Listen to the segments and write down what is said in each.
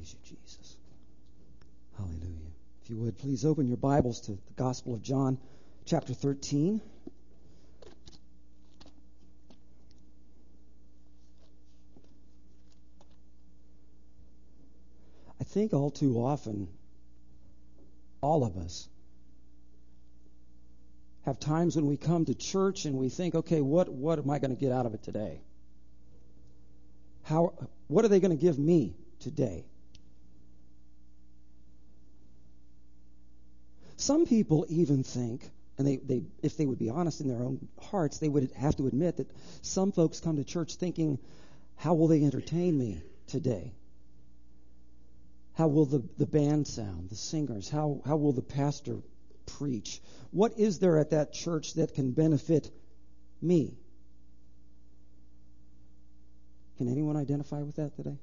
Praise you, Jesus. Hallelujah. If you would, please open your Bibles to the Gospel of John, chapter 13. I think all too often, all of us have times when we come to church and we think, okay, what am I going to get out of it today? What are they going to give me today? Some people even think, and they if they would be honest in their own hearts, they would have to admit that some folks come to church thinking, how will they entertain me today? How will the band sound, the singers? How will the pastor preach? What is there at that church that can benefit me? Can anyone identify with that today?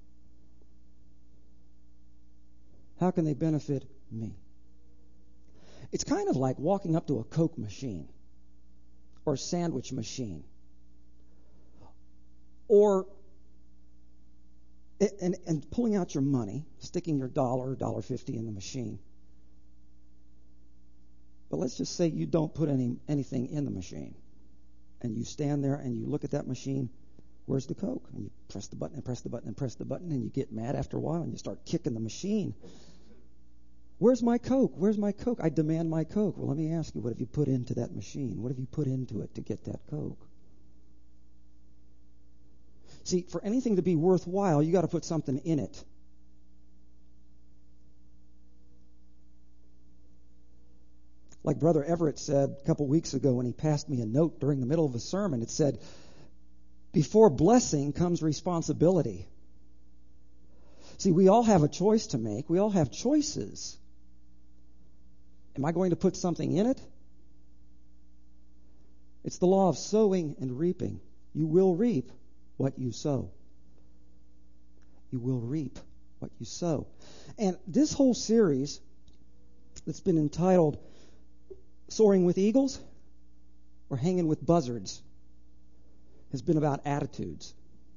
How can they benefit me? It's kind of like walking up to a Coke machine or a sandwich machine or and pulling out your money, sticking your $1.50 in the machine. But let's just say you don't put anything in the machine. And you stand there and you look at that machine. Where's the Coke? And you press the button and press the button and press the button, and you get mad after a while and you start kicking the machine. Where's my Coke? Where's my Coke? I demand my Coke. Well, let me ask you, what have you put into that machine? What have you put into it to get that Coke? See, for anything to be worthwhile, you got to put something in it. Like Brother Everett said a couple weeks ago when he passed me a note during the middle of a sermon, it said, before blessing comes responsibility. See, we all have a choice to make. We all have choices. Am I going to put something in it? It's the law of sowing and reaping. You will reap what you sow. You will reap what you sow. And this whole series that's been entitled Soaring with Eagles or Hanging with Buzzards has been about attitudes.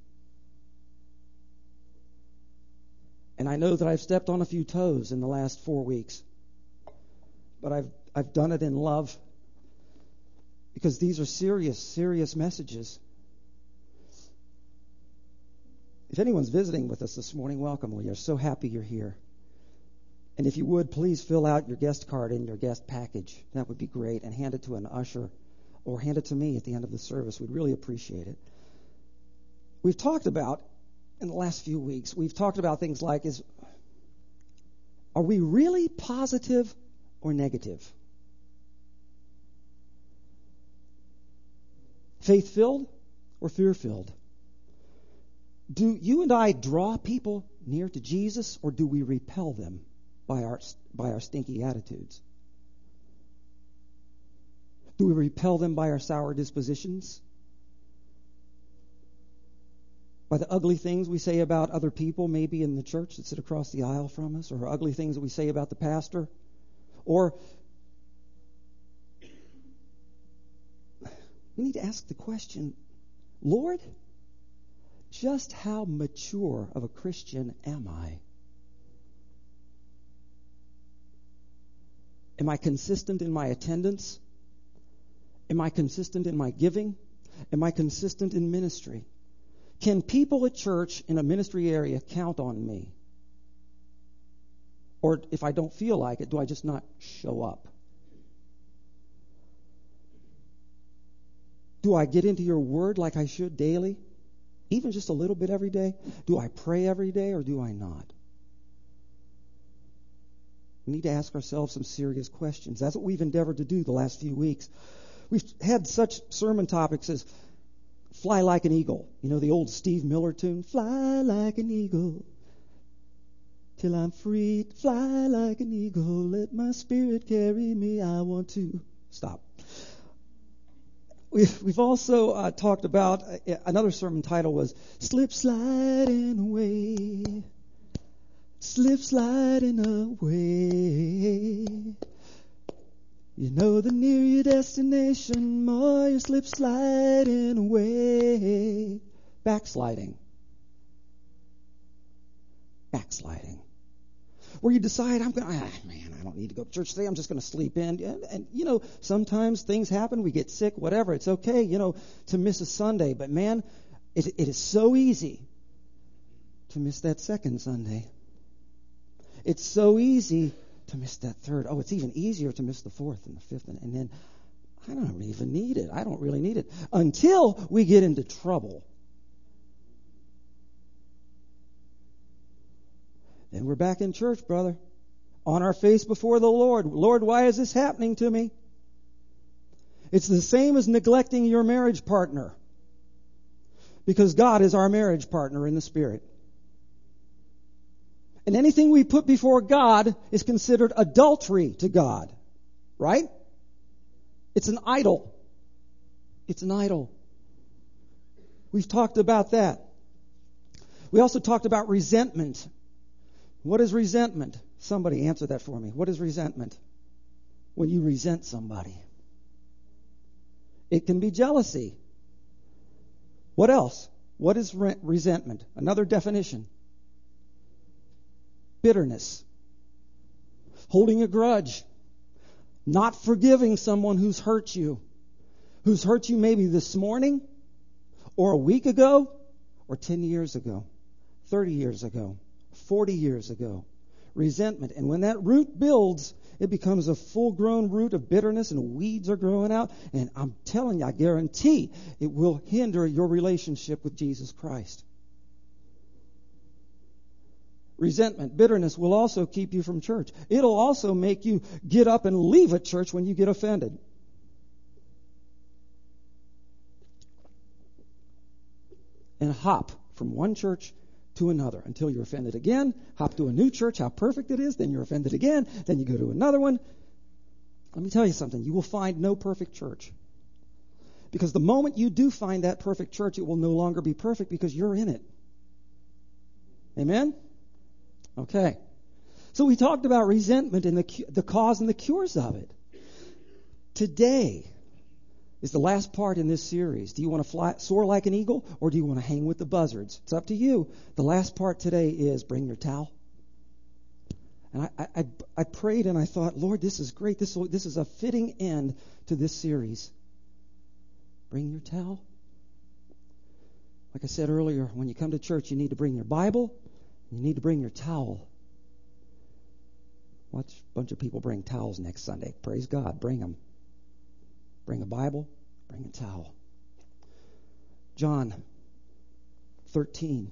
And I know that I've stepped on a few toes in the last 4 weeks. But I've done it in love because these are serious messages. If anyone's visiting with us this morning, welcome. We are so happy you're here. And if you would, please fill out your guest card in your guest package. That would be great. And hand it to an usher or hand it to me at the end of the service. We'd really appreciate it. We've talked about, in the last few weeks, we've talked about things like, are we really positive or negative? Faith-filled or fear-filled? Do you and I draw people near to Jesus, or do we repel them by our stinky attitudes? Do we repel them by our sour dispositions? By the ugly things we say about other people, maybe in the church that sit across the aisle from us, or ugly things that we say about the pastor? Or we need to ask the question, Lord, just how mature of a Christian am I? Am I consistent in my attendance? Am I consistent in my giving? Am I consistent in ministry? Can people at church in a ministry area count on me? Or if I don't feel like it, do I just not show up? Do I get into your word like I should daily? Even just a little bit every day? Do I pray every day or do I not? We need to ask ourselves some serious questions. That's what we've endeavored to do the last few weeks. We've had such sermon topics as fly like an eagle. You know the old Steve Miller tune? Fly like an eagle till I'm free. Fly like an eagle. Let my spirit carry me. I want to. Stop. We've also talked about, another sermon title was Slip Sliding Away. Slip sliding away. You know the nearer your destination, more you slip sliding away. Backsliding. backsliding. Where you decide, I don't need to go to church today. I'm just going to sleep in. And sometimes things happen. We get sick, whatever. It's okay, to miss a Sunday. But man, it is so easy to miss that second Sunday. It's so easy to miss that third. Oh, it's even easier to miss the fourth and the fifth. And then I don't even need it. I don't really need it. Until we get into trouble. Then we're back in church, brother. On our face before the Lord. Lord, why is this happening to me? It's the same as neglecting your marriage partner. Because God is our marriage partner in the Spirit. And anything we put before God is considered adultery to God. Right? It's an idol. It's an idol. We've talked about that. We also talked about resentment. What is resentment? Somebody answer that for me. What is resentment? When you resent somebody. It can be jealousy. What else? What is resentment? Another definition. Bitterness. Holding a grudge. Not forgiving someone who's hurt you. Who's hurt you maybe this morning, or a week ago, or 10 years ago, 30 years ago, 40 years ago. Resentment. And when that root builds, it becomes a full-grown root of bitterness and weeds are growing out. And I'm telling you, I guarantee it will hinder your relationship with Jesus Christ. Resentment, bitterness will also keep you from church. It'll also make you get up and leave a church when you get offended. And hop from one church to another until you're offended again. Hop to a new church, how perfect it is. Then you're offended again. Then you go to another one. Let me tell you something. You will find no perfect church. Because the moment you do find that perfect church, it will no longer be perfect because you're in it. Amen? Okay. So we talked about resentment and the cause and the cures of it. Today is the last part in this series. Do you want to soar like an eagle, or do you want to hang with the buzzards? It's up to you. The last part today is bring your towel. And I prayed and I thought, Lord, this is great. This is a fitting end to this series. Bring your towel. Like I said earlier, when you come to church, you need to bring your Bible. You need to bring your towel. Watch a bunch of people bring towels next Sunday. Praise God. Bring them. Bring a Bible. Bring a towel. John 13,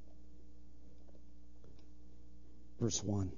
verse 1.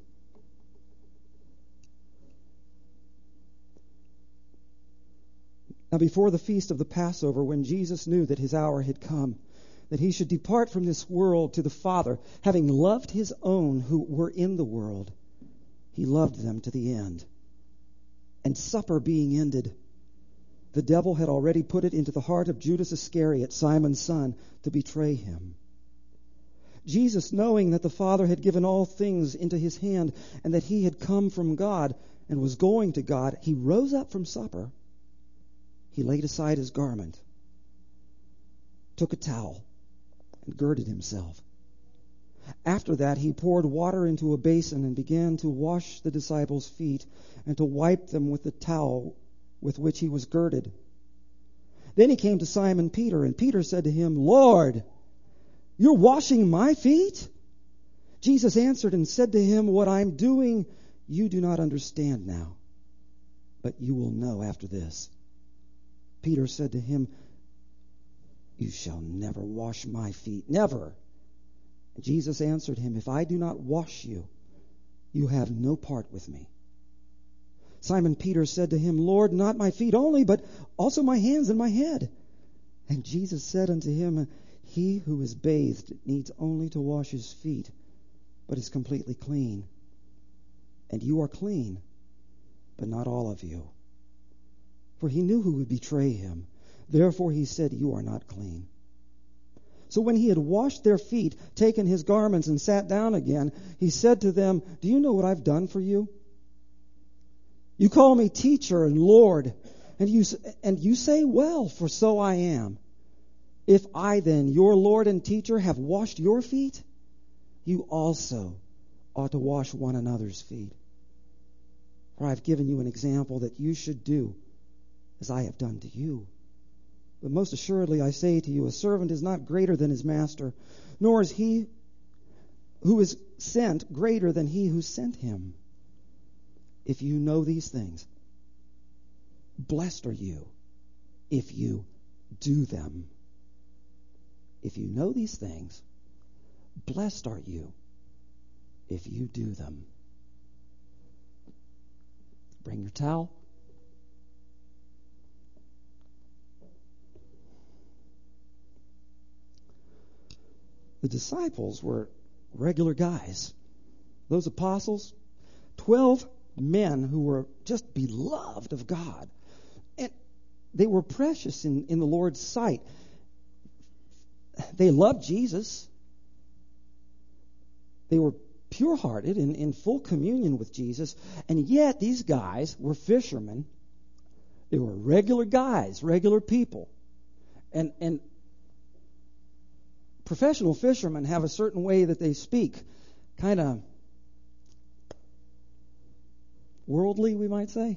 Now before the feast of the Passover, when Jesus knew that his hour had come, that he should depart from this world to the Father, having loved his own who were in the world, he loved them to the end. And supper being ended, the devil had already put it into the heart of Judas Iscariot, Simon's son, to betray him. Jesus, knowing that the Father had given all things into his hand, and that he had come from God and was going to God, he rose up from supper. He laid aside his garment, took a towel, and girded himself. After that, he poured water into a basin and began to wash the disciples' feet and to wipe them with the towel with which he was girded. Then he came to Simon Peter, and Peter said to him, Lord, you're washing my feet? Jesus answered and said to him, what I'm doing you do not understand now, but you will know after this. Peter said to him, you shall never wash my feet, never. And Jesus answered him, if I do not wash you, you have no part with me. Simon Peter said to him, Lord, not my feet only, but also my hands and my head. And Jesus said unto him, he who is bathed needs only to wash his feet, but is completely clean. And you are clean, but not all of you. For he knew who would betray him. Therefore he said, you are not clean. So when he had washed their feet, taken his garments, and sat down again, he said to them, do you know what I've done for you? You call me teacher and Lord, and you say, well, for so I am. If I then, your Lord and teacher, have washed your feet, you also ought to wash one another's feet. For I have given you an example that you should do as I have done to you. But most assuredly I say to you, a servant is not greater than his master, nor is he who is sent greater than he who sent him. If you know these things, blessed are you if you do them. If you know these things, blessed are you if you do them. Bring your towel. The disciples were regular guys. Those apostles, 12 men who were just beloved of God. And they were precious in the Lord's sight. They loved Jesus. They were pure-hearted and in full communion with Jesus. And yet these guys were fishermen. They were regular guys, regular people. And professional fishermen have a certain way that they speak, kind of worldly, we might say,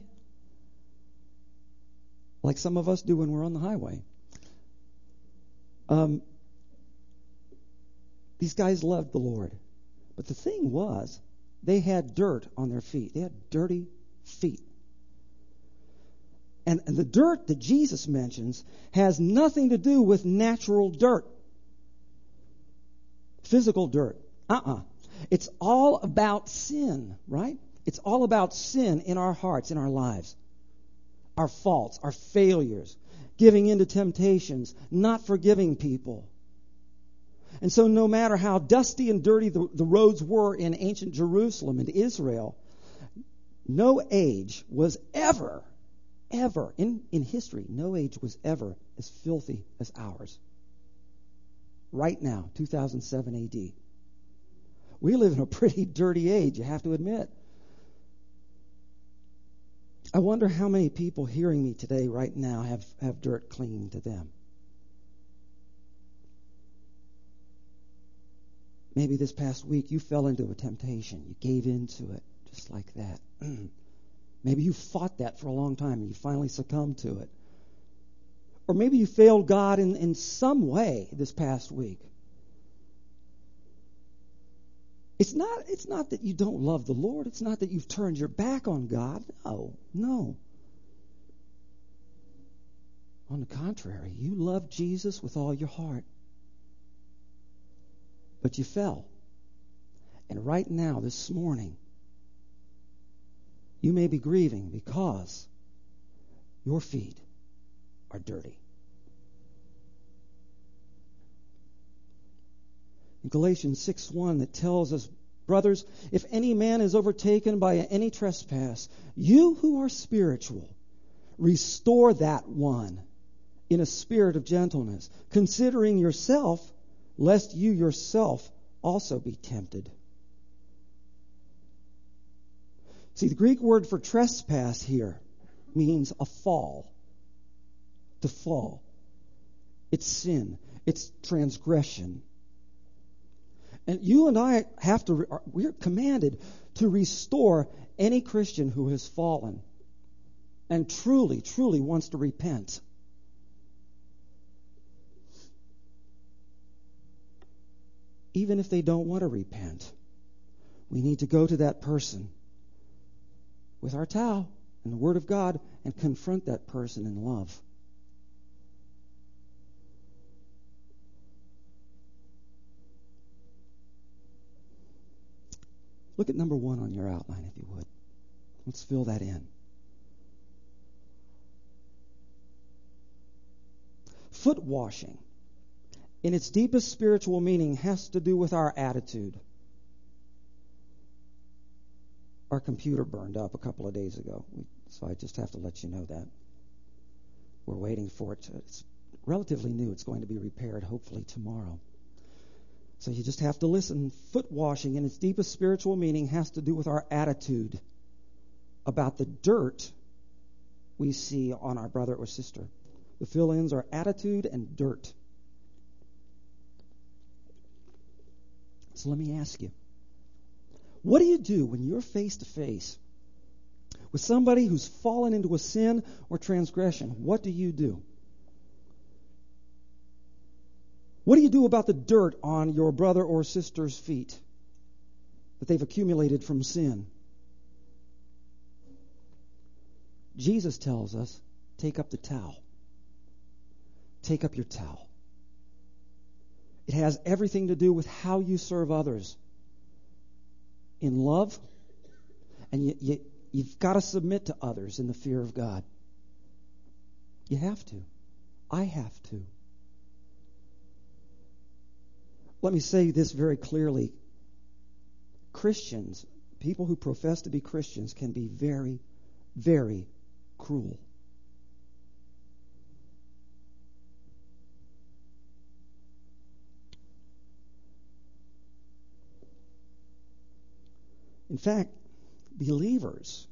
like some of us do when we're on the highway. These guys loved the Lord. But the thing was, they had dirt on their feet. They had dirty feet. And the dirt that Jesus mentions has nothing to do with natural dirt. Physical dirt. It's all about sin, right? It's all about sin in our hearts, in our lives. Our faults, our failures, giving in to temptations, not forgiving people. And so no matter how dusty and dirty the roads were in ancient Jerusalem and Israel, no age was ever in history, no age was ever as filthy as ours. Right now, 2007 AD. We live in a pretty dirty age, you have to admit. I wonder how many people hearing me today right now have dirt clinging to them. Maybe this past week you fell into a temptation. You gave in to it just like that. Maybe you fought that for a long time and you finally succumbed to it. Or maybe you failed God in some way this past week. It's not that you don't love the Lord. It's not that you've turned your back on God. No. On the contrary, you love Jesus with all your heart. But you fell. And right now, this morning, you may be grieving because your feet are dirty. In Galatians 6:1, that tells us, brothers, if any man is overtaken by any trespass, you who are spiritual, restore that one in a spirit of gentleness, considering yourself, lest you yourself also be tempted. See, the Greek word for trespass here means a fall. To fall. It's sin. It's transgression. And you and I we're commanded to restore any Christian who has fallen and truly, truly wants to repent. Even if they don't want to repent, we need to go to that person with our towel and the Word of God and confront that person in love. Look at number 1 on your outline, if you would. Let's fill that in. Foot washing, in its deepest spiritual meaning, has to do with our attitude. Our computer burned up a couple of days ago, so I just have to let you know that. We're waiting for it. It's relatively new. It's going to be repaired hopefully tomorrow. So you just have to listen. Foot washing, in its deepest spiritual meaning, has to do with our attitude about the dirt we see on our brother or sister. The fill-ins are attitude and dirt. So let me ask you, what do you do when you're face to face with somebody who's fallen into a sin or transgression? What do you do? What do you do about the dirt on your brother or sister's feet that they've accumulated from sin? Jesus tells us, take up the towel. Take up your towel. It has everything to do with how you serve others in love, and you've got to submit to others in the fear of God. You have to. I have to. Let me say this very clearly. Christians, people who profess to be Christians, can be very, very cruel. In fact, believers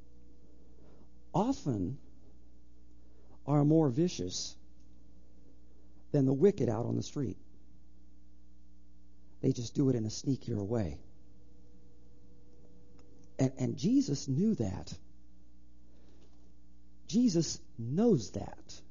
often are more vicious than the wicked out on the street. They just do it in a sneakier way. And Jesus knew that. Jesus knows that.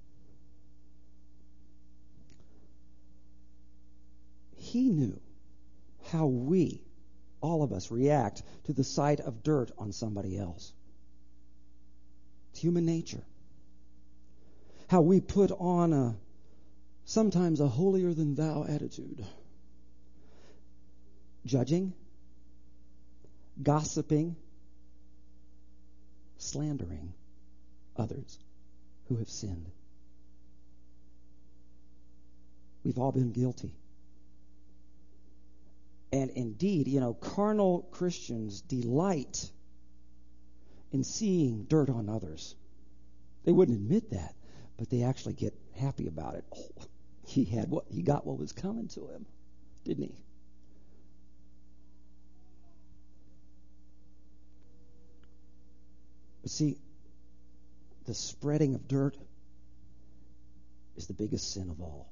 He knew how we, all of us, react to the sight of dirt on somebody else. It's human nature. How we put on sometimes a holier-than-thou attitude. Judging, gossiping, slandering others who have sinned. We've all been guilty. And indeed, carnal Christians delight in seeing dirt on others. They wouldn't admit that, but they actually get happy about it. Oh, he got what was coming to him, didn't he? But see, the spreading of dirt is the biggest sin of all.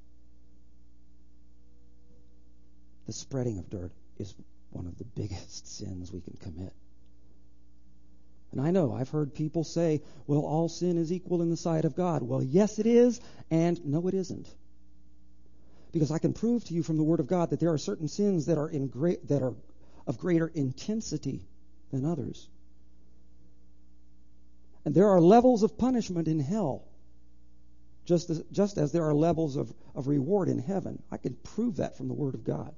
The spreading of dirt is one of the biggest sins we can commit. And I know, I've heard people say, well, all sin is equal in the sight of God. Well, yes, it is, and no, it isn't. Because I can prove to you from the Word of God that there are certain sins that are of greater intensity than others. And there are levels of punishment in hell, just as there are levels of reward in heaven. I can prove that from the Word of God.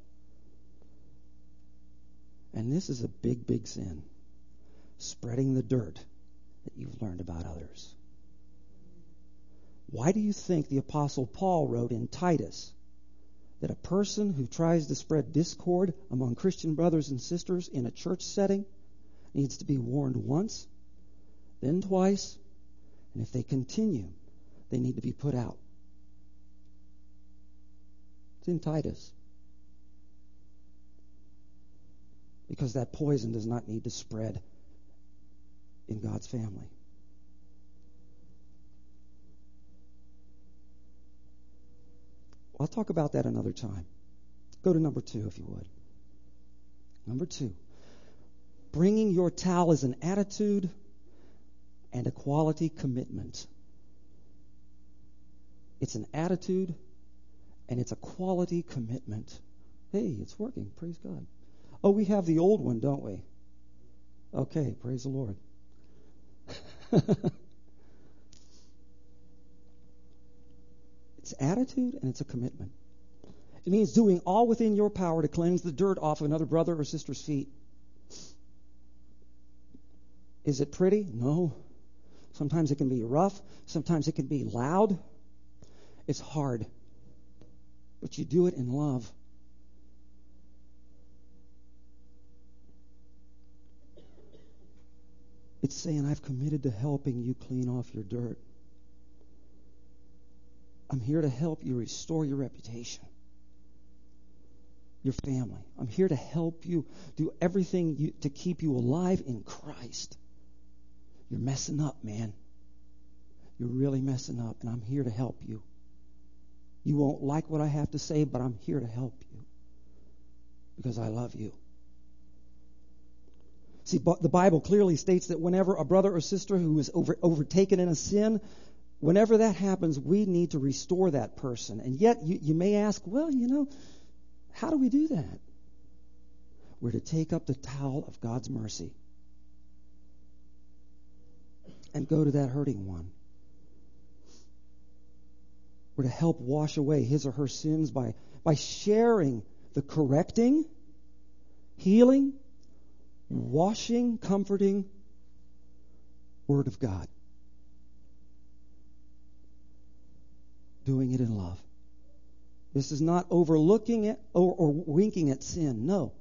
And this is a big, big sin. Spreading the dirt that you've learned about others. Why do you think the Apostle Paul wrote in Titus that a person who tries to spread discord among Christian brothers and sisters in a church setting needs to be warned once, then twice, and if they continue, they need to be put out? It's in Titus. Because that poison does not need to spread in God's family. I'll talk about that another time. Go to number 2, if you would. Number 2. Bringing your towel is an attitude and a quality commitment. It's an attitude and it's a quality commitment. Hey, it's working. Praise God. Oh, we have the old one, don't we? Okay, praise the Lord. It's attitude and it's a commitment. It means doing all within your power to cleanse the dirt off another brother or sister's feet. Is it pretty? No. Sometimes it can be rough. Sometimes it can be loud. It's hard. But you do it in love. It's saying, I've committed to helping you clean off your dirt. I'm here to help you restore your reputation, your family. I'm here to help you do everything to keep you alive in Christ. You're messing up, man. You're really messing up, and I'm here to help you. You won't like what I have to say, but I'm here to help you because I love you. See, the Bible clearly states that whenever a brother or sister who is overtaken in a sin, whenever that happens, we need to restore that person. And yet you may ask, well, how do we do that? We're to take up the towel of God's mercy and go to that hurting one. We're to help wash away his or her sins by sharing the correcting, healing, washing, comforting Word of God. Doing it in love. This is not overlooking it or winking at sin. No.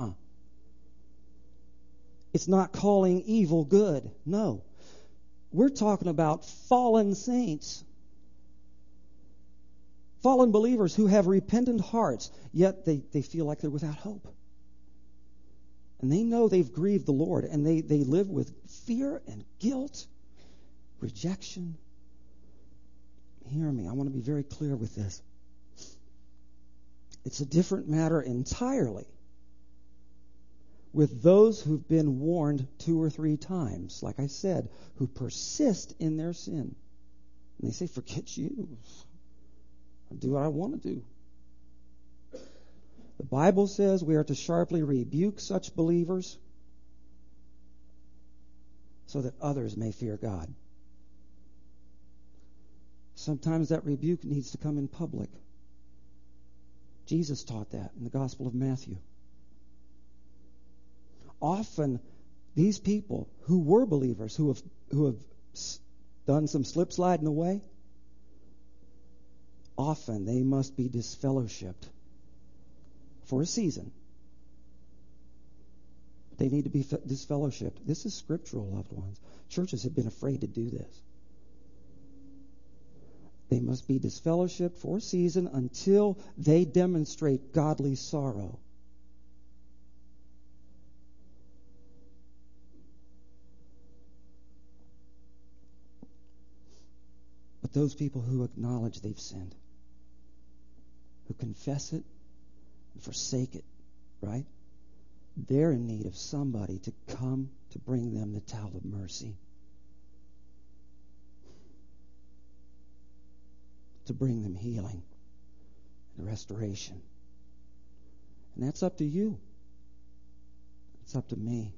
It's not calling evil good. No. We're talking about fallen saints. Fallen believers who have repentant hearts, yet they feel like they're without hope. And they know they've grieved the Lord, and they live with fear and guilt, rejection. Hear me, I want to be very clear with this. It's a different matter entirely with those who've been warned 2 or 3 times, like I said, who persist in their sin. And they say, forget you. I'll do what I want to do. The Bible says we are to sharply rebuke such believers so that others may fear God. Sometimes that rebuke needs to come in public. Jesus taught that in the Gospel of Matthew. Often, these people who were believers, who have done some slip sliding away, often they must be disfellowshipped for a season. They need to be disfellowshipped. This is scriptural, loved ones. Churches have been afraid to do this. They must be disfellowshipped for a season until they demonstrate godly sorrow. But those people who acknowledge they've sinned, who confess it and forsake it, right? They're in need of somebody to come to bring them the towel of mercy. To bring them healing and restoration. And that's up to you. It's up to me.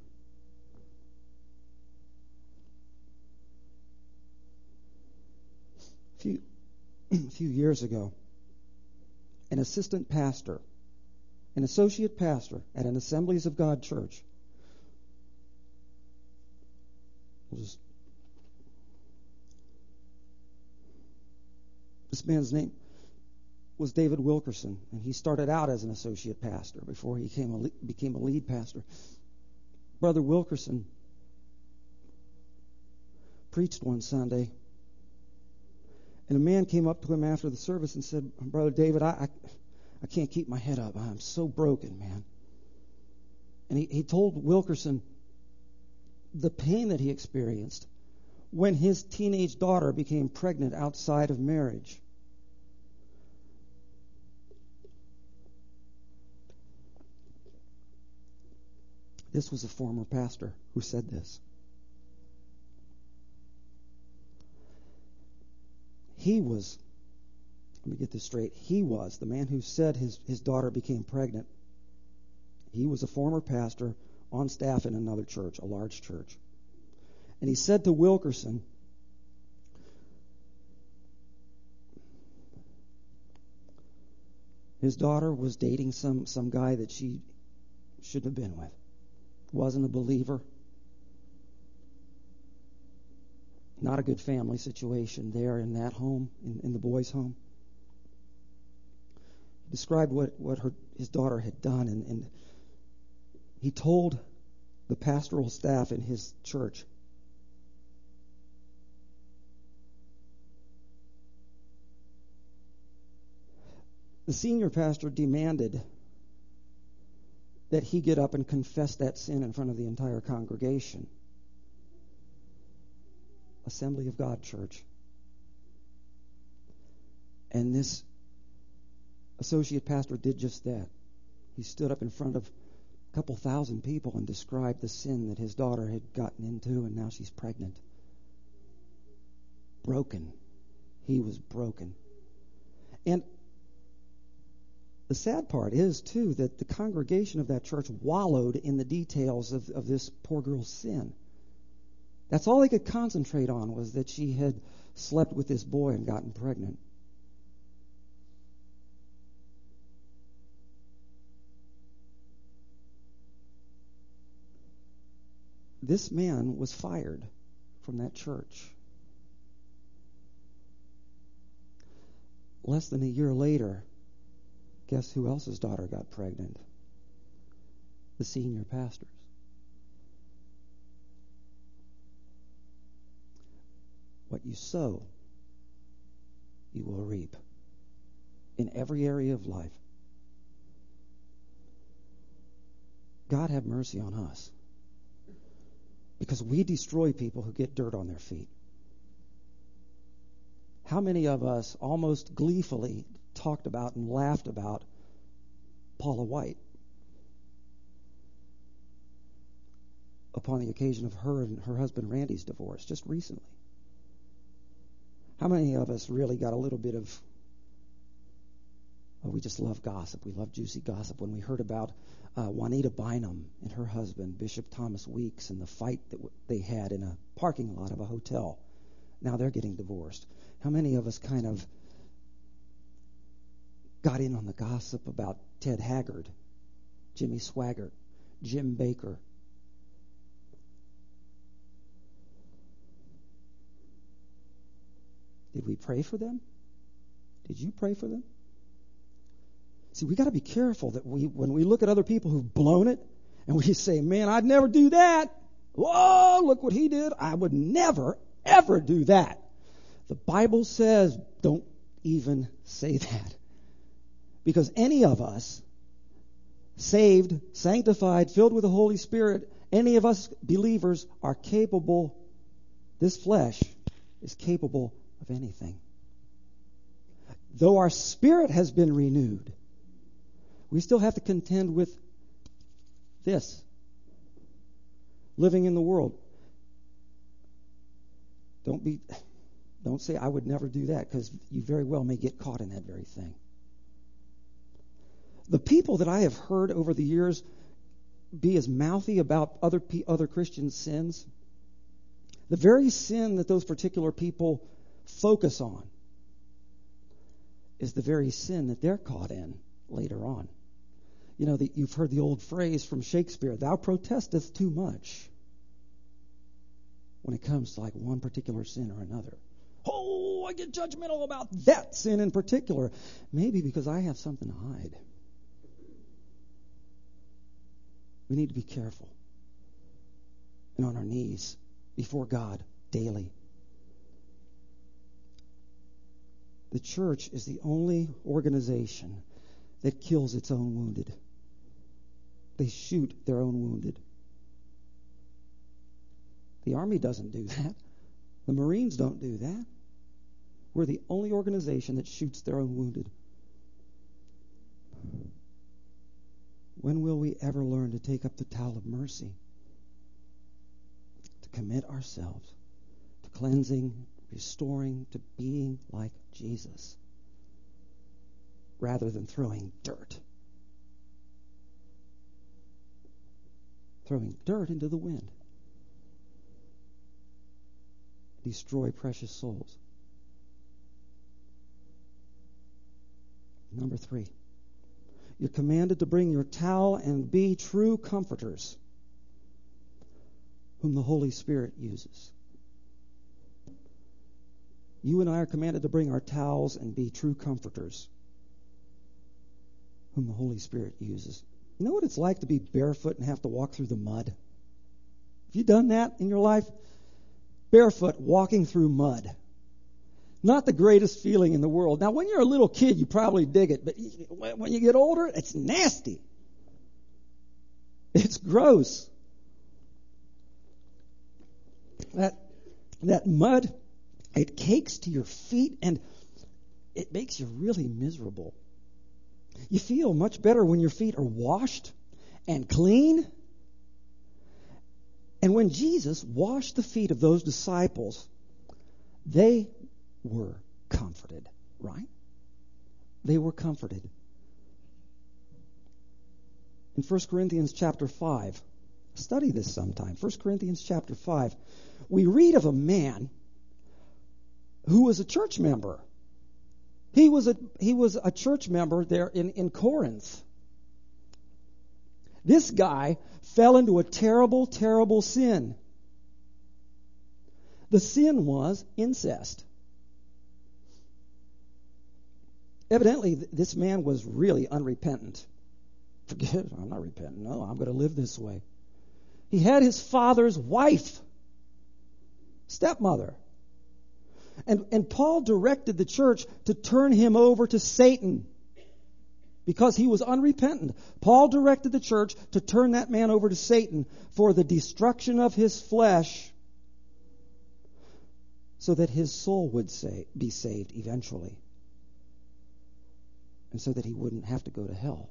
A few years ago, an assistant pastor, an associate pastor at an Assemblies of God church, this man's name was David Wilkerson, and he started out as an associate pastor before he became a lead pastor. Brother Wilkerson preached one Sunday, and a man came up to him after the service and said, Brother David, I can't keep my head up. I'm so broken, man. And he told Wilkerson the pain that he experienced when his teenage daughter became pregnant outside of marriage. This was a former pastor who said this. Let me get this straight, the man who said his daughter became pregnant, he was a former pastor on staff in another church, a large church. And he said to Wilkerson, his daughter was dating some guy that she shouldn't have been with. Wasn't a believer. Not a good family situation there in that home, in the boys' home. He described what his daughter had done, and he told the pastoral staff in his church, the senior pastor demanded that he get up and confess that sin in front of the entire congregation. Assembly of God Church. And this associate pastor did just that. He stood up in front of a couple thousand people and described the sin that his daughter had gotten into, and now she's pregnant. Broken. He was broken. And the sad part is, too, that the congregation of that church wallowed in the details of this poor girl's sin. That's all they could concentrate on, was that she had slept with this boy and gotten pregnant. This man was fired from that church. Less than a year later, guess who else's daughter got pregnant? The senior pastor's. What you sow, you will reap in every area of life. God have mercy on us, because we destroy people who get dirt on their feet. How many of us almost gleefully talked about and laughed about Paula White upon the occasion of her and her husband Randy's divorce just recently? How many of us really got a little bit of, we just love gossip. We love juicy gossip. When we heard about Juanita Bynum and her husband, Bishop Thomas Weeks, and the fight that they had in a parking lot of a hotel. Now they're getting divorced. How many of us kind of got in on the gossip about Ted Haggard, Jimmy Swaggart, Jim Baker? Did we pray for them? Did you pray for them? See, we got to be careful that when we look at other people who've blown it, and we say, man, I'd never do that. Whoa, look what he did. I would never, ever do that. The Bible says don't even say that. Because any of us, saved, sanctified, filled with the Holy Spirit, any of us believers are capable, this flesh is capable of anything. Though our spirit has been renewed, we still have to contend with this, living in the world. Don't say I would never do that, because you very well may get caught in that very thing. The people that I have heard over the years be as mouthy about other Christians' sins, the very sin that those particular people focus on is the very sin that they're caught in later on. You know, you've heard the old phrase from Shakespeare, thou protestest too much, when it comes to like one particular sin or another. Oh, I get judgmental about that sin in particular. Maybe because I have something to hide. We need to be careful and on our knees before God daily. The church is the only organization that kills its own wounded. They shoot their own wounded. The Army doesn't do that. The Marines don't do that. We're the only organization that shoots their own wounded. When will we ever learn to take up the towel of mercy? To commit ourselves to cleansing, restoring, to being like Jesus, rather than throwing dirt. Throwing dirt into the wind. Destroy precious souls. Number 3. You're commanded to bring your towel and be true comforters, whom the Holy Spirit uses. You and I are commanded to bring our towels and be true comforters, whom the Holy Spirit uses. You know what it's like to be barefoot and have to walk through the mud? Have you done that in your life? Barefoot, walking through mud. Not the greatest feeling in the world. Now, when you're a little kid, you probably dig it, but when you get older, it's nasty. It's gross. That mud, it cakes to your feet, and it makes you really miserable. You feel much better when your feet are washed and clean. And when Jesus washed the feet of those disciples, they were comforted, right? They were comforted. In 1 Corinthians chapter 5, study this sometime. 1 Corinthians chapter 5, we read of a man who was a church member. He was a church member there in Corinth. This guy fell into a terrible, terrible sin. The sin was incest. Evidently, this man was really unrepentant. Forget it, I'm not repentant. No, I'm going to live this way. He had his father's wife, stepmother. And Paul directed the church to turn him over to Satan because he was unrepentant. Paul directed the church to turn that man over to Satan for the destruction of his flesh so that his soul would be saved eventually and so that he wouldn't have to go to hell.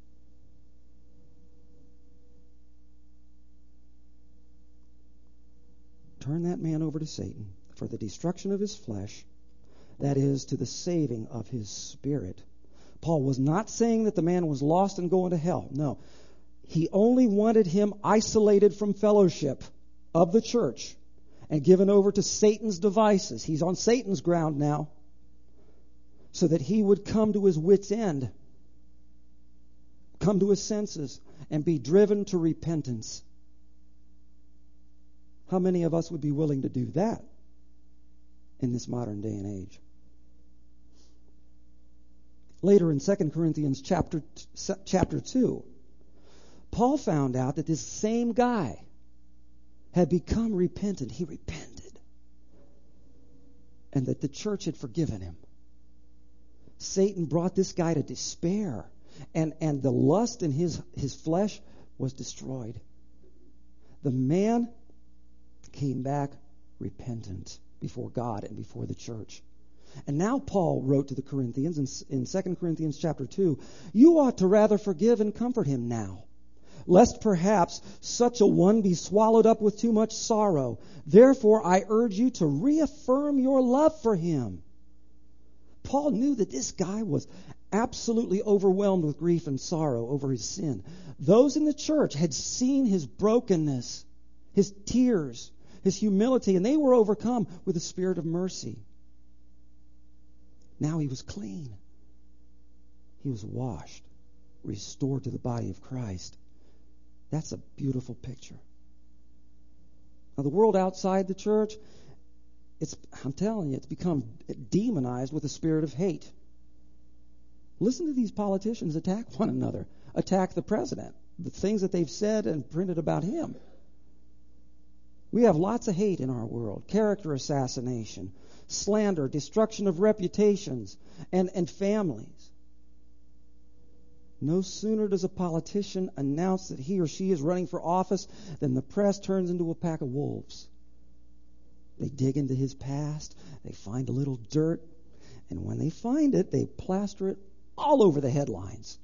Turn that man over to Satan for the destruction of his flesh, that is, to the saving of his spirit. Paul was not saying that the man was lost and going to hell. No. He only wanted him isolated from fellowship of the church and given over to Satan's devices. He's on Satan's ground now, so that he would come to his wits' end, come to his senses, and be driven to repentance. How many of us would be willing to do that in this modern day and age? Later in 2 Corinthians chapter 2, Paul found out that this same guy had become repentant. He repented. And that the church had forgiven him. Satan brought this guy to despair. And the lust in his flesh was destroyed. The man came back repentant before God and before the church. And now Paul wrote to the Corinthians in 2 Corinthians chapter 2, you ought to rather forgive and comfort him now, lest perhaps such a one be swallowed up with too much sorrow. Therefore I urge you to reaffirm your love for him. Paul knew that this guy was absolutely overwhelmed with grief and sorrow over his sin. Those in the church had seen his brokenness, his tears, his humility, and they were overcome with a spirit of mercy. Now he was clean. He was washed, restored to the body of Christ. That's a beautiful picture. Now, the world outside the church, I'm telling you, it's become demonized with a spirit of hate. Listen to these politicians attack one another, attack the president, the things that they've said and printed about him. We have lots of hate in our world, character assassination, slander, destruction of reputations and families. No sooner does a politician announce that he or she is running for office than the press turns into a pack of wolves. They dig into his past, they find a little dirt, and when they find it, they plaster it all over the headlines.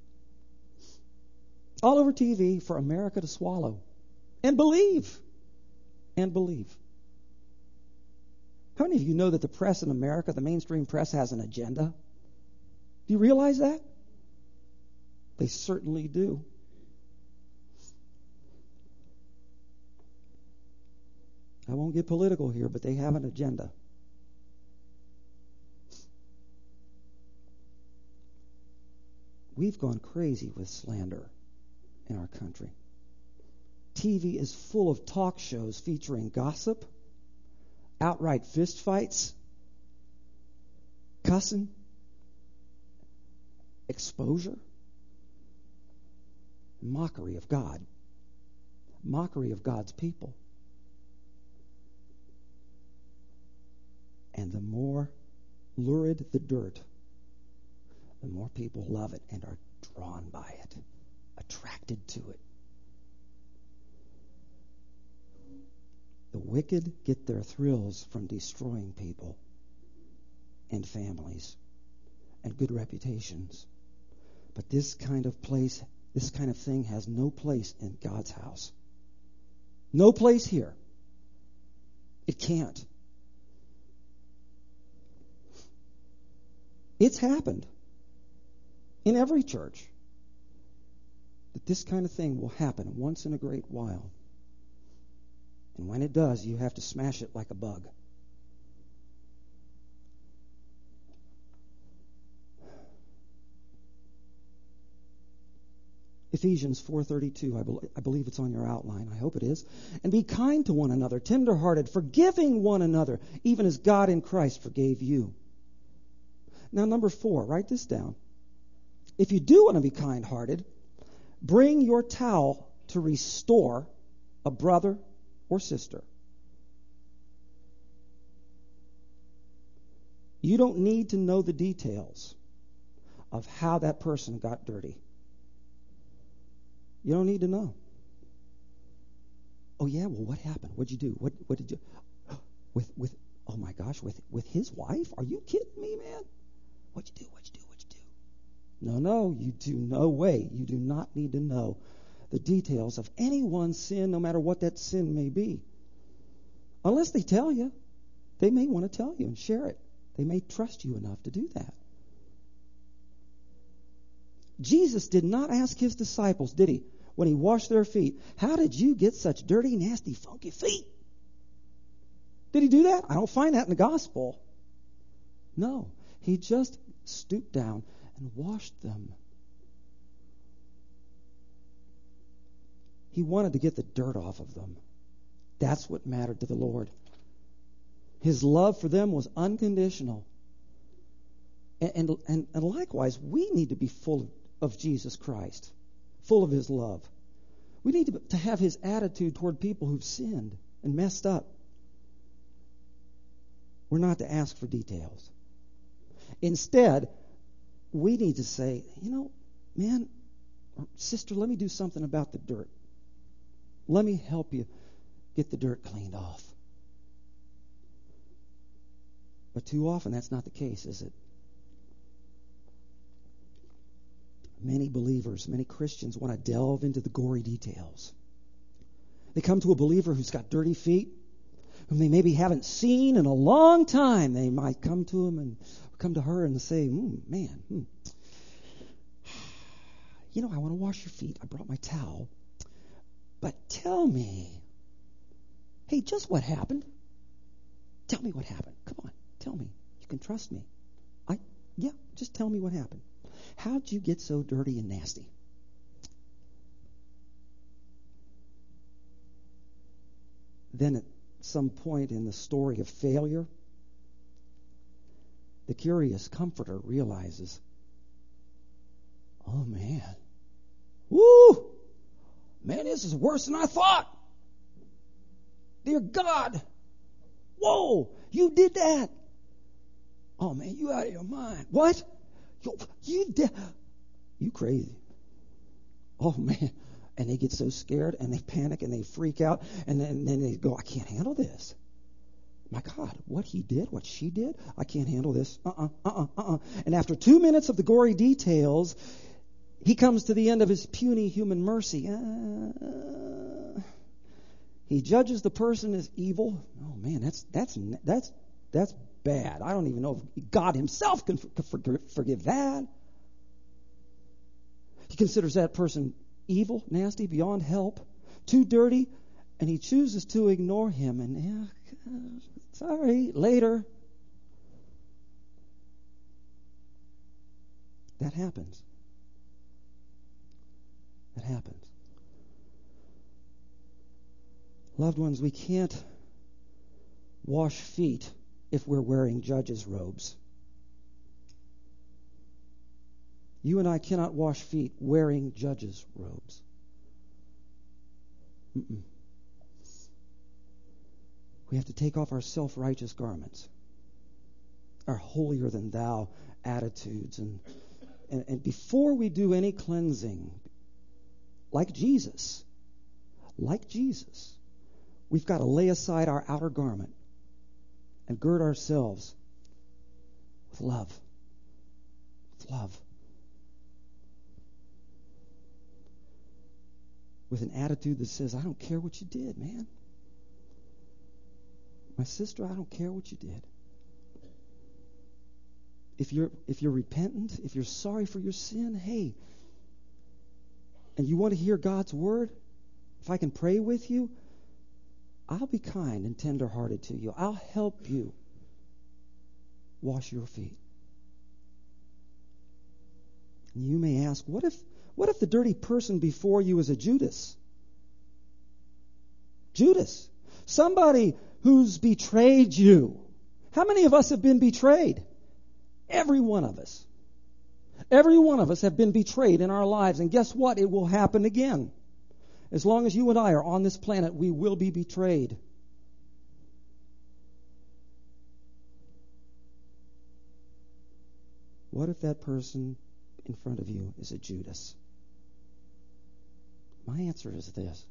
All over TV for America to swallow and believe. And believe. How many of you know that the press in America, the mainstream press, has an agenda? Do you realize that? They certainly do. I won't get political here, but they have an agenda. We've gone crazy with slander in our country. TV is full of talk shows featuring gossip, outright fistfights, cussing, exposure, mockery of God, mockery of God's people. And the more lurid the dirt, the more people love it and are drawn by it, attracted to it. The wicked get their thrills from destroying people and families and good reputations. But this kind of place, this kind of thing has no place in God's house. No place here. It can't. It's happened in every church that this kind of thing will happen once in a great while. And when it does, you have to smash it like a bug. Ephesians 4:32, I believe it's on your outline. I hope it is. And be kind to one another, tenderhearted, forgiving one another, even as God in Christ forgave you. Now, number 4, write this down. If you do want to be kind-hearted, bring your towel to restore a brother or sister. You don't need to know the details of how that person got dirty. You don't need to know. Oh yeah, well, what happened? What'd you do? What did you with oh my gosh, with his wife? Are you kidding me, man? What'd you do? No, you do no way. You do not need to know the details of anyone's sin, no matter what that sin may be. Unless they tell you. They may want to tell you and share it. They may trust you enough to do that. Jesus did not ask his disciples, did he, when he washed their feet, how did you get such dirty, nasty, funky feet? Did he do that? I don't find that in the gospel. No, he just stooped down and washed them. He wanted to get the dirt off of them. That's what mattered to the Lord. His love for them was unconditional. And likewise, we need to be full of Jesus Christ, full of his love. We need to have his attitude toward people who've sinned and messed up. We're not to ask for details. Instead, we need to say, man, or sister, let me do something about the dirt. Let me help you get the dirt cleaned off. But too often that's not the case, is it? Many believers, many Christians want to delve into the gory details. They come to a believer who's got dirty feet, whom they maybe haven't seen in a long time. They might come to him and come to her and say, I want to wash your feet. I brought my towel. But tell me, hey, just what happened? Tell me what happened. Come on, tell me. You can trust me. Just tell me what happened. How'd you get so dirty and nasty? Then at some point in the story of failure, the curious comforter realizes, oh man, this is worse than I thought. Dear God, whoa, you did that. Oh man, you out of your mind. What? You crazy. Oh man. And they get so scared and they panic and they freak out and then they go, I can't handle this. My God, what he did, what she did, I can't handle this. And after 2 minutes of the gory details, he comes to the end of his puny human mercy. He judges the person as evil. Oh man, that's bad. I don't even know if God himself can forgive that. He considers that person evil, nasty, beyond help, too dirty, and he chooses to ignore him. And sorry, later. That happens. That happens. Loved ones, we can't wash feet if we're wearing judges' robes. You and I cannot wash feet wearing judges' robes. We have to take off our self-righteous garments, our holier-than-thou attitudes. And before we do any cleansing, like Jesus, we've got to lay aside our outer garment and gird ourselves with love. With love. with an attitude that says, I don't care what you did, man. My sister, I don't care what you did. If you're repentant, if you're sorry for your sin, hey, and you want to hear God's word, if I can pray with you, I'll be kind and tender-hearted to you. I'll help you wash your feet. And you may ask, what if the dirty person before you is a Judas? Judas, somebody who's betrayed you. How many of us have been betrayed? Every one of us. Every one of us have been betrayed in our lives. And guess what? It will happen again. As long as you and I are on this planet, we will be betrayed. What if that person in front of you is a Judas? My answer is this.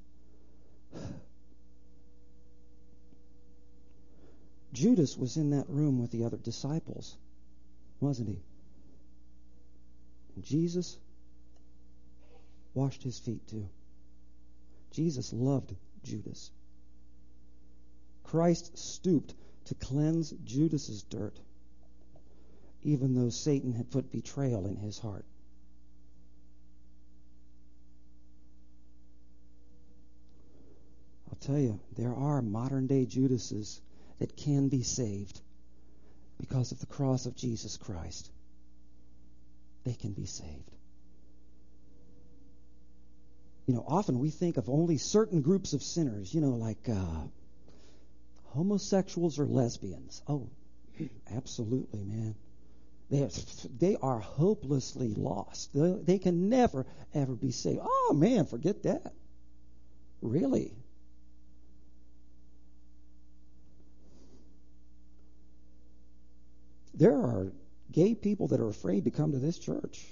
Judas was in that room with the other disciples, wasn't he? And Jesus washed his feet too. Jesus loved Judas. Christ stooped to cleanse Judas's dirt, even though Satan had put betrayal in his heart. I'll tell you, there are modern-day Judases that can be saved because of the cross of Jesus Christ. They can be saved. You know, often we think of only certain groups of sinners, like homosexuals or lesbians. Oh, absolutely, man. They are hopelessly lost. They can never, ever be saved. Oh, man, forget that. Really? There are gay people that are afraid to come to this church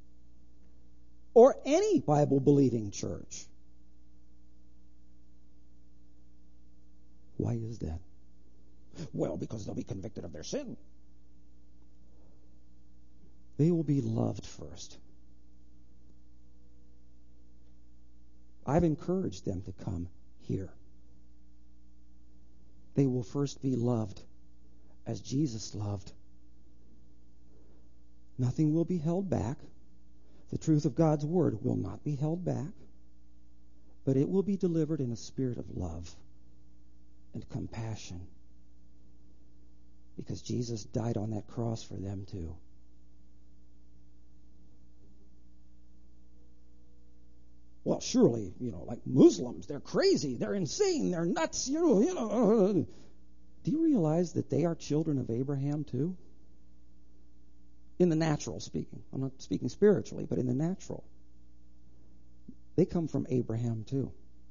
or any Bible-believing church. Why is that? Well, because they'll be convicted of their sin. They will be loved first. I've encouraged them to come here. They will first be loved as Jesus loved. Nothing will be held back. The truth of God's word will not be held back, but it will be delivered in a spirit of love and compassion, because Jesus died on that cross for them too. Well, surely, like Muslims, they're crazy, they're insane, they're nuts, Do you realize that they are children of Abraham too? In the natural speaking. I'm not speaking spiritually, but in the natural. They come from Abraham too.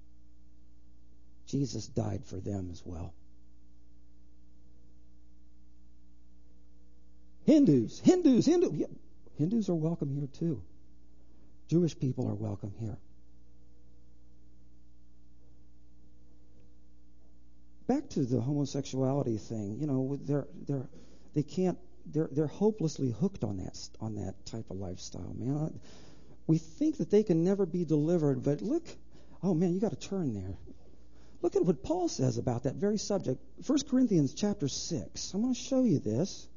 Jesus died for them as well. Hindus are welcome here too. Jewish people are welcome here. Back to the homosexuality thing, they're hopelessly hooked on that type of lifestyle, man. We think that they can never be delivered, but look, oh man, you got to turn there. Look at what Paul says about that very subject. 1 Corinthians chapter 6. I'm going to show you this.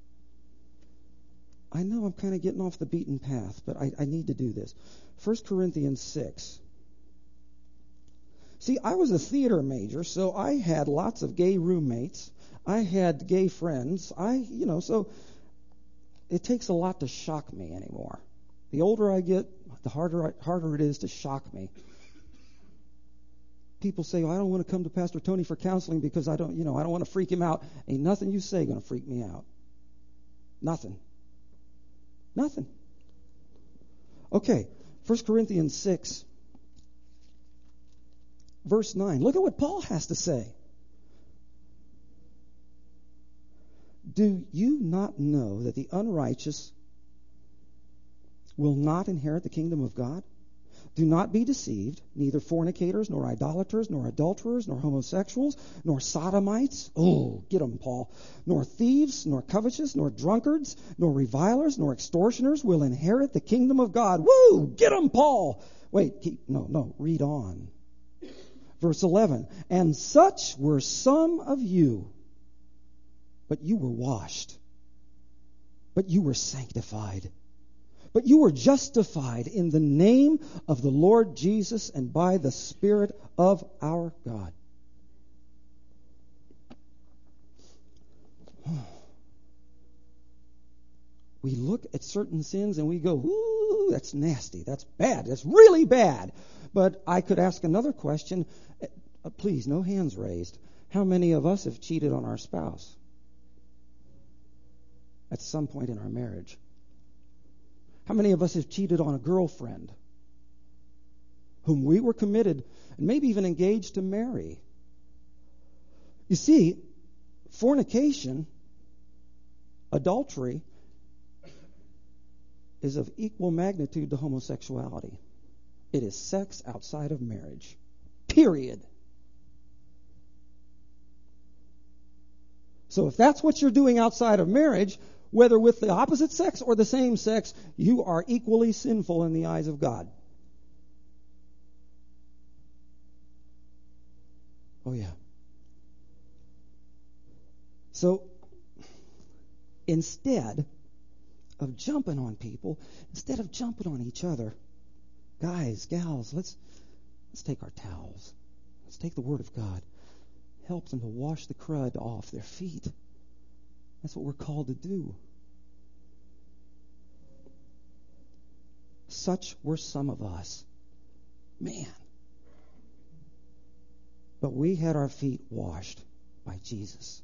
I know I'm kind of getting off the beaten path, but I need to do this. 1 Corinthians 6. See, I was a theater major, so I had lots of gay roommates. I had gay friends. So it takes a lot to shock me anymore. The older I get, the harder it is to shock me. People say, I don't want to come to Pastor Tony for counseling because I don't want to freak him out. Ain't nothing you say going to freak me out. Nothing. Okay, 1 Corinthians 6, verse 9. Look at what Paul has to say. Do you not know that the unrighteous will not inherit the kingdom of God? Do not be deceived, neither fornicators, nor idolaters, nor adulterers, nor homosexuals, nor sodomites. Oh, get them, Paul. Nor thieves, nor covetous, nor drunkards, nor revilers, nor extortioners will inherit the kingdom of God. Woo, get them, Paul. Read on. Verse 11. And such were some of you, but you were washed, but you were sanctified, but you were justified in the name of the Lord Jesus and by the Spirit of our God. We look at certain sins and we go, ooh, that's nasty, that's bad, that's really bad. But I could ask another question. Please, no hands raised. How many of us have cheated on our spouse at some point in our marriage? How many of us have cheated on a girlfriend whom we were committed and maybe even engaged to marry? You see, fornication, adultery, is of equal magnitude to homosexuality. It is sex outside of marriage. Period. So if that's what you're doing outside of marriage, whether with the opposite sex or the same sex, you are equally sinful in the eyes of God. Oh, yeah. So instead of jumping on people, instead of jumping on each other, guys, gals, let's take our towels. Let's take the Word of God. Help them to wash the crud off their feet. That's what we're called to do. Such were some of us. Man. But we had our feet washed by Jesus.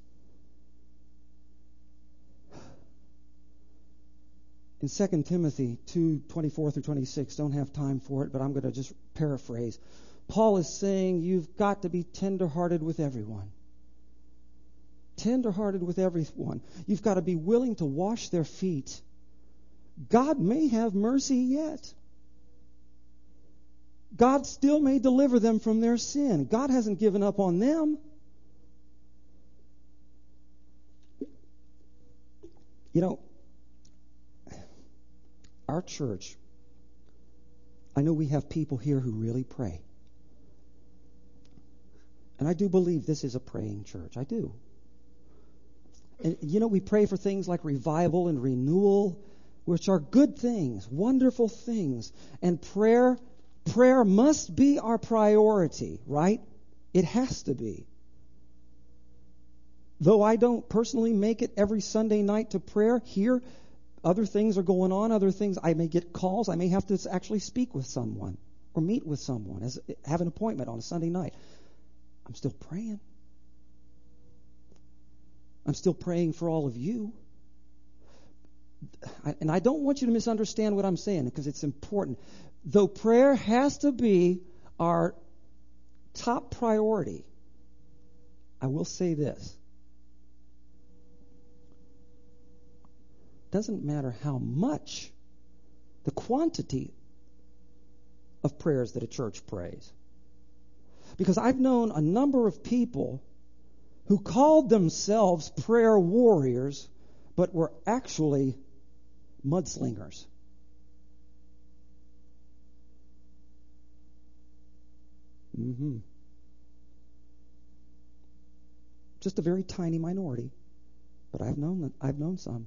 In 2 Timothy 2:24 through 26, don't have time for it, but I'm going to just paraphrase. Paul is saying you've got to be tender-hearted with everyone. Tender-hearted with everyone. You've got to be willing to wash their feet. God may have mercy yet. God still may deliver them from their sin. God hasn't given up on them. You know, our church, I know we have people here who really pray. And I do believe this is a praying church. I do. And you know, we pray for things like revival and renewal, which are good things, wonderful things. And prayer must be our priority, right? It has to be. Though I don't personally make it every Sunday night to prayer here, other things are going on, other things. I may get calls. I may have to actually speak with someone or meet with someone, have an appointment on a Sunday night. I'm still praying. I'm still praying for all of you. And I don't want you to misunderstand what I'm saying because it's important. Though prayer has to be our top priority, I will say this. Doesn't matter how much, the quantity of prayers that a church prays. Because I've known a number of people who called themselves prayer warriors, but were actually mudslingers. Just a very tiny minority, but I've known some.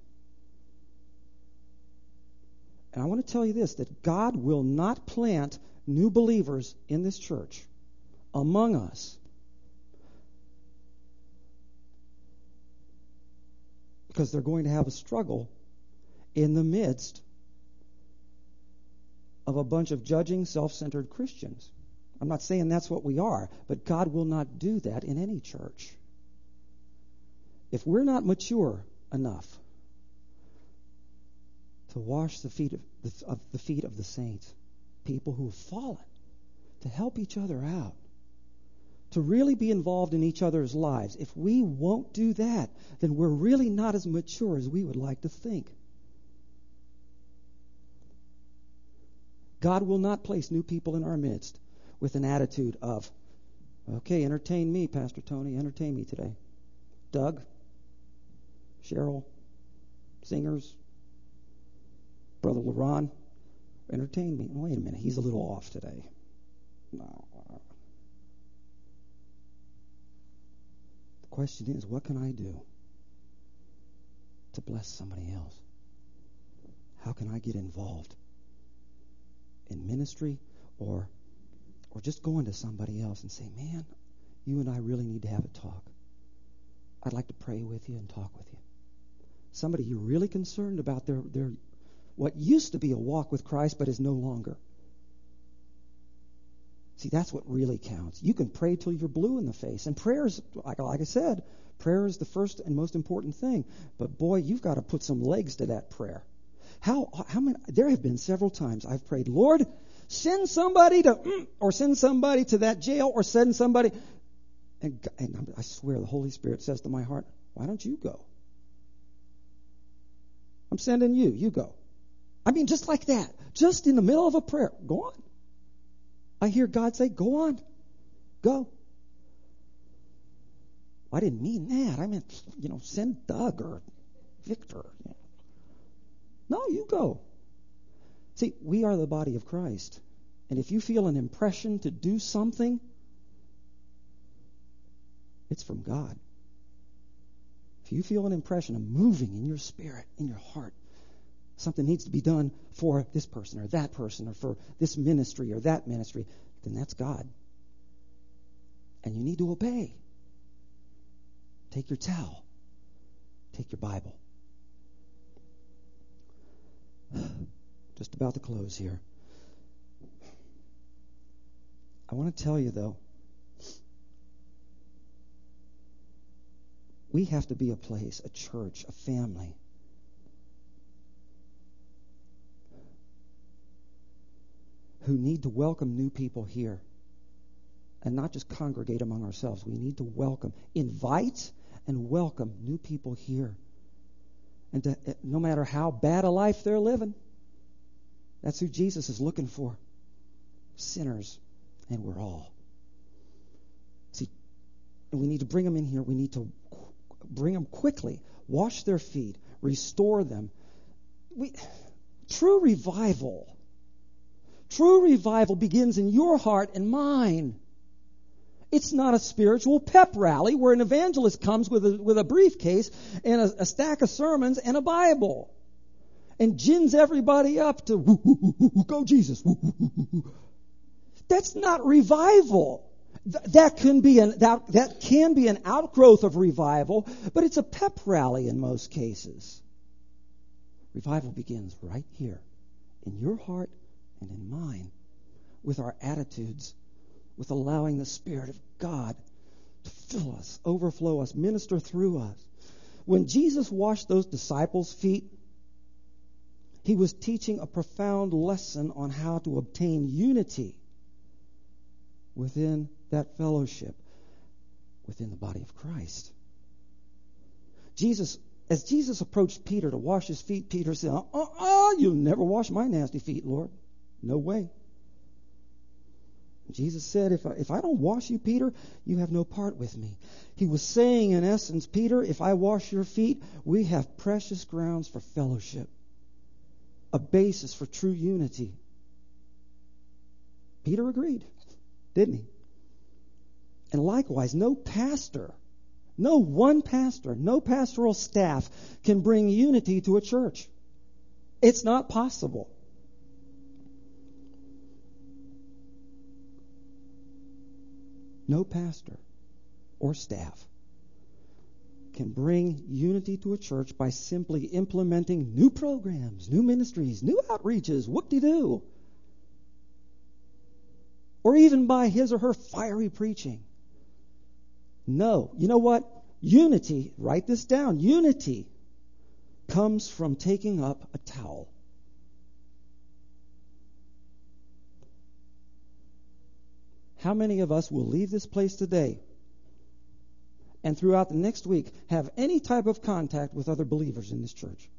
And I want to tell you this, that God will not plant new believers in this church among us because they're going to have a struggle in the midst of a bunch of judging, self-centered Christians. I'm not saying that's what we are, but God will not do that in any church. If we're not mature enough to wash the feet of the saints, people who have fallen, to help each other out, to really be involved in each other's lives. If we won't do that, then we're really not as mature as we would like to think. God will not place new people in our midst with an attitude of, okay, entertain me, Pastor Tony, entertain me today. Doug, Cheryl, singers, Brother LaRon, entertain me. Wait a minute, he's a little off today. No. The question is, what can I do to bless somebody else? How can I get involved in ministry or just going to somebody else and say, man, you and I really need to have a talk. I'd like to pray with you and talk with you. Somebody you're really concerned about their what used to be a walk with Christ but is no longer. See, that's what really counts. You can pray till you're blue in the face. And prayer is, like I said, prayer is the first and most important thing. But boy, you've got to put some legs to that prayer. How many? There have been several times I've prayed, Lord, send somebody to, or send somebody to that jail, or send somebody. And I swear the Holy Spirit says to my heart, why don't you go? I'm sending you. You go. I mean, just like that. Just in the middle of a prayer. Go on. I hear God say, go on. Go. I didn't mean that. I meant, send Doug or Victor. No, you go. See, we are the body of Christ. And if you feel an impression to do something, it's from God. If you feel an impression, a moving in your spirit, in your heart, something needs to be done for this person or for this ministry or that ministry, then that's God. And you need to obey. Take your towel. Take your Bible. Just about to close here. I want to tell you, though, we have to be a place, a church, a family who need to welcome new people here and not just congregate among ourselves. We need to invite and welcome new people here. And no matter how bad a life they're living, that's who Jesus is looking for. Sinners, and we're all. See, and we need to bring them in here. We need to bring them quickly, wash their feet, restore them. True revival begins in your heart and mine. It's not a spiritual pep rally where an evangelist comes with a briefcase and a stack of sermons and a Bible and gins everybody up to go Jesus. That's not revival. That can be an outgrowth of revival, but it's a pep rally in most cases. Revival begins right here, in your heart and in mine, with our attitudes, with allowing the Spirit of God to fill us, overflow us, minister through us. When Jesus washed those disciples' feet, he was teaching a profound lesson on how to obtain unity within that fellowship, within the body of Christ. As Jesus approached Peter to wash his feet, Peter said, you'll never wash my nasty feet, Lord. No way. Jesus said, if I don't wash you, Peter, you have no part with me. He was saying, in essence, Peter, if I wash your feet, we have precious grounds for fellowship, a basis for true unity. Peter agreed, didn't he? And likewise, no one pastor, no pastoral staff can bring unity to a church. It's not possible. No pastor or staff can bring unity to a church by simply implementing new programs, new ministries, new outreaches, whoop-de-doo. Or even by his or her fiery preaching. No. You know what? Unity, write this down, unity comes from taking up a towel. How many of us will leave this place today and throughout the next week have any type of contact with other believers in this church?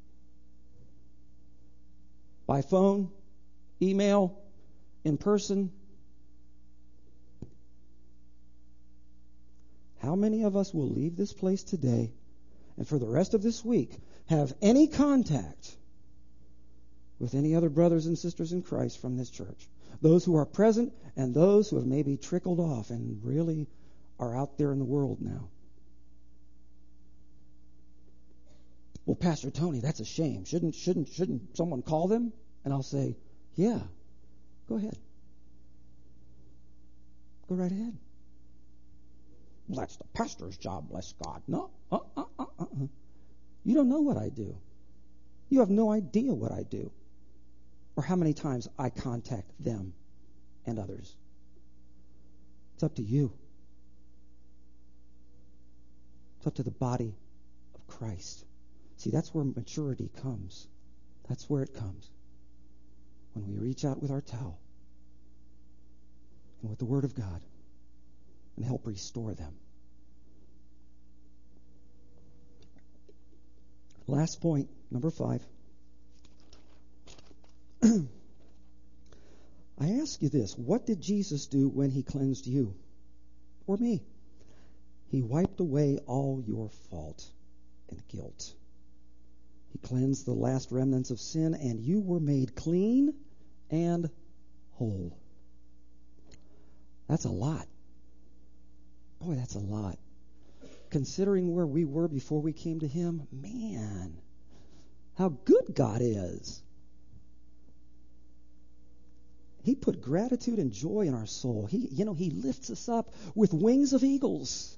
By phone, email, in person? How many of us will leave this place today and for the rest of this week have any contact with any other brothers and sisters in Christ from this church. Those who are present and those who have maybe trickled off and really are out there in the world now. Well, Pastor Tony, that's a shame. Shouldn't someone call them? And I'll say, yeah, go ahead. Go right ahead. Well, that's the pastor's job, bless God. No. You don't know what I do. You have no idea what I do or how many times I contact them and others. It's up to you. It's up to the body of Christ. See, that's where maturity comes. That's where it comes. When we reach out with our towel and with the Word of God and help restore them. Last point, number 5. I ask you this. What did Jesus do when he cleansed you or me? He wiped away all your fault and guilt. He cleansed the last remnants of sin, and you were made clean and whole. That's a lot. Boy, that's a lot. Considering where we were before we came to him, man, how good God is. He put gratitude and joy in our soul. He lifts us up with wings of eagles.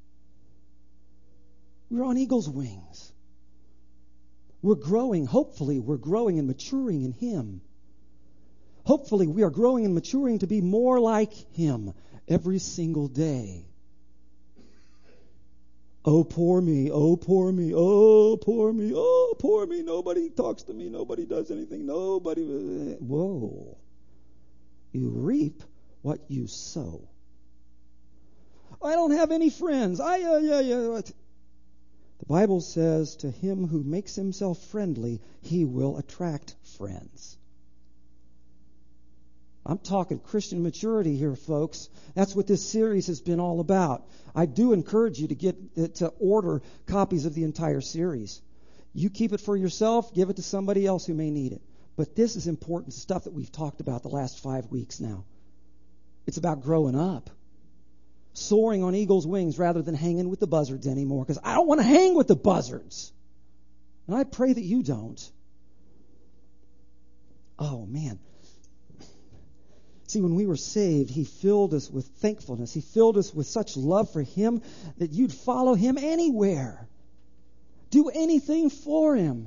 We're on eagle's wings. We're growing. Hopefully, we're growing and maturing in him. Hopefully, we are growing and maturing to be more like him every single day. Oh, poor me. Oh, poor me. Oh, poor me. Oh, poor me. Nobody talks to me. Nobody does anything. Nobody. Whoa. You reap what you sow. I don't have any friends. The Bible says, to him who makes himself friendly, he will attract friends. I'm talking Christian maturity here, folks. That's what this series has been all about. I do encourage you to order copies of the entire series. You keep it for yourself, give it to somebody else who may need it. But this is important stuff that we've talked about the last 5 weeks now. It's about growing up. Soaring on eagle's wings rather than hanging with the buzzards anymore. Because I don't want to hang with the buzzards. And I pray that you don't. Oh, man. See, when we were saved, he filled us with thankfulness. He filled us with such love for him that you'd follow him anywhere. Do anything for him.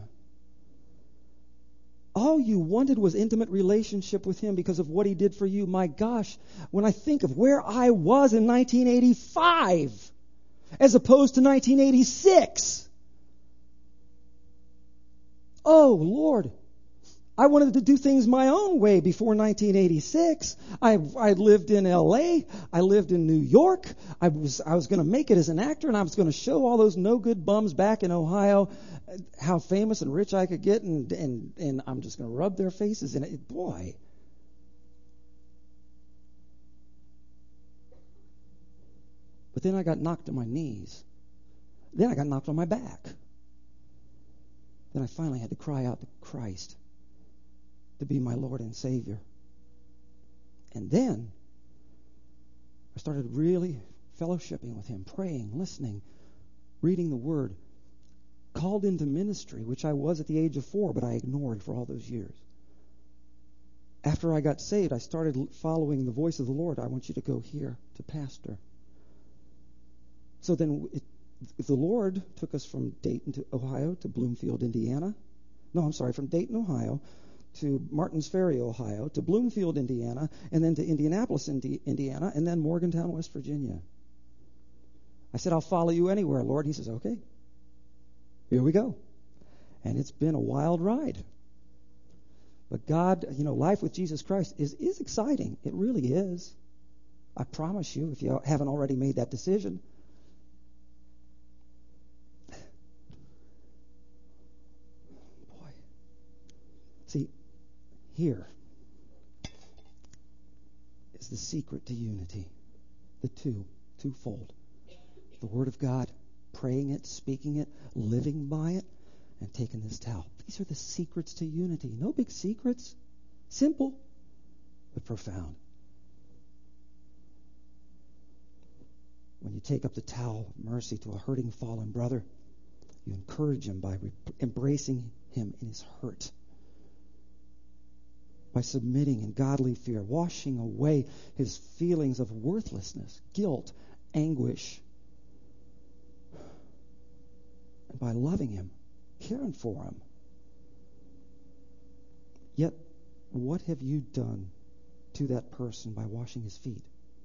All you wanted was intimate relationship with him because of what he did for you. My gosh, when I think of where I was in 1985 as opposed to 1986. Oh, Lord. I wanted to do things my own way before 1986. I lived in L.A. I lived in New York. I was going to make it as an actor, and I was going to show all those no-good bums back in Ohio how famous and rich I could get, and I'm just going to rub their faces in it. Boy. But then I got knocked on my knees. Then I got knocked on my back. Then I finally had to cry out to Christ to be my Lord and Savior. And then I started really fellowshipping with him, praying, listening, reading the Word, called into ministry, which I was at the age of 4, but I ignored for all those years. After I got saved, I started following the voice of the Lord. I want you to go here to pastor. So then the Lord took us from Dayton, Ohio to Bloomfield, Indiana. No, I'm sorry, from Dayton, Ohio to Martins Ferry, Ohio, to Bloomfield, Indiana, and then to Indianapolis, Indiana, and then Morgantown, West Virginia. I said, I'll follow you anywhere, Lord. He says, okay, here we go. And it's been a wild ride. But God, life with Jesus Christ is exciting. It really is. I promise you, if you haven't already made that decision. Boy. See, here is the secret to unity. The twofold. The Word of God, praying it, speaking it, living by it, and taken this towel. These are the secrets to unity. No big secrets. Simple, but profound. When you take up the towel of mercy to a hurting, fallen brother, you encourage him by embracing him in his hurt, by submitting in godly fear, washing away his feelings of worthlessness, guilt, anguish, and by loving him, caring for him. Yet, what have you done to that person by washing his feet?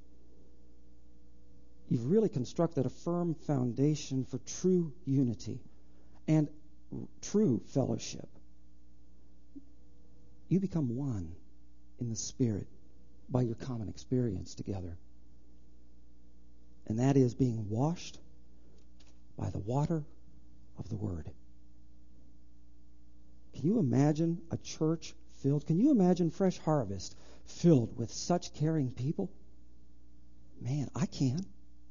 You've really constructed a firm foundation for true unity and true fellowship. You become one in the Spirit by your common experience together. And that is being washed by the water of the Word. Can you imagine a church filled? Can you imagine Fresh Harvest filled with such caring people? Man, I can.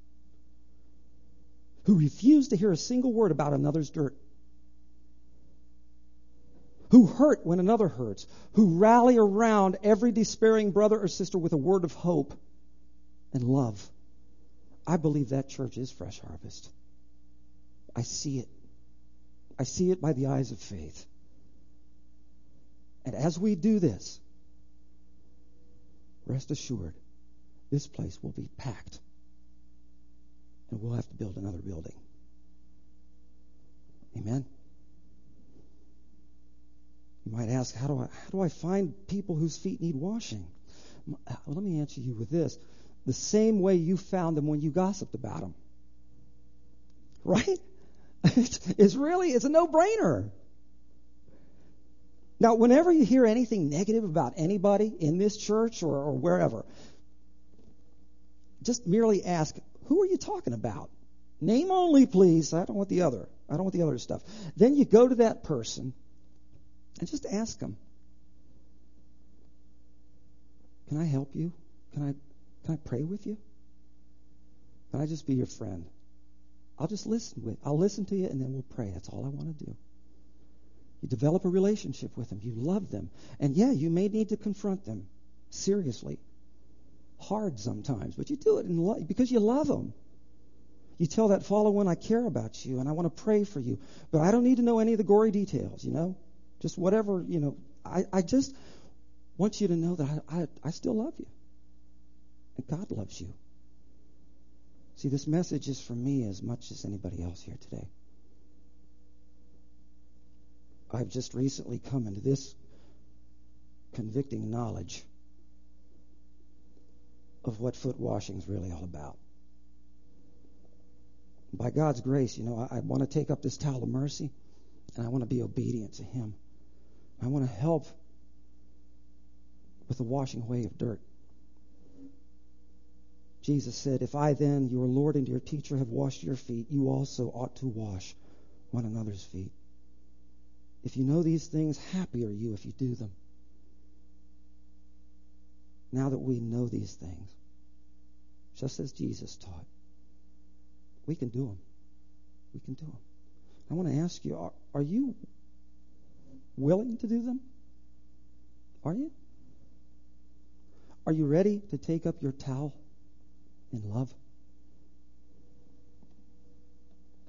Who refuse to hear a single word about another's dirt. Who hurt when another hurts. Who rally around every despairing brother or sister with a word of hope and love. I believe that church is Fresh Harvest. I see it. I see it by the eyes of faith. And as we do this, rest assured, this place will be packed. And we'll have to build another building. Amen? You might ask, how do I find people whose feet need washing? Well, let me answer you with this. The same way you found them when you gossiped about them. Right? It's a no-brainer. Now, whenever you hear anything negative about anybody in this church or wherever, just merely ask, who are you talking about? Name only, please. I don't want the other stuff. Then you go to that person and just ask them, can I help you? Can I pray with you? Can I just be your friend? I'll listen to you and then we'll pray. That's all I want to do. You develop a relationship with them. You love them. And yeah, you may need to confront them seriously. Hard sometimes, but you do it in love because you love them. You tell that fallen one, I care about you and I want to pray for you, but I don't need to know any of the gory details, just whatever, I just want you to know that I still love you and God loves you. See, this message is for me as much as anybody else here today. I've just recently come into this convicting knowledge of what foot washing is really all about. By God's grace, I want to take up this towel of mercy, and I want to be obedient to Him. I want to help with the washing away of dirt. Jesus said, if I then, your Lord and your teacher, have washed your feet, you also ought to wash one another's feet. If you know these things, happy are you if you do them. Now that we know these things, just as Jesus taught, we can do them. We can do them. I want to ask you, are you willing to do them? Are you? Are you ready to take up your towel in love?